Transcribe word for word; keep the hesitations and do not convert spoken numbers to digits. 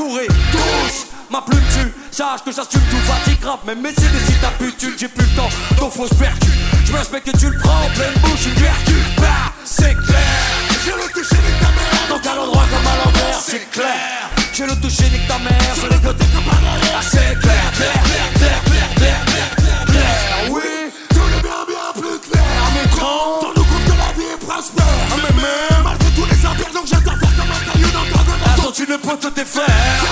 courez tous. Ma plume tue, sache que j'assume tout, fatigue grave. Même médecine si t'as putule, j'ai plus le temps, donc faut se percu. Je me respecte que tu le prends en pleine bouche, une vertu. Bah, c'est clair. J'ai le toucher nique ta mère, donc à l'endroit comme à l'envers, c'est clair. J'ai le toucher nique ta mère, sur les côtés comme à l'arrière, c'est clair, clair, clair, clair.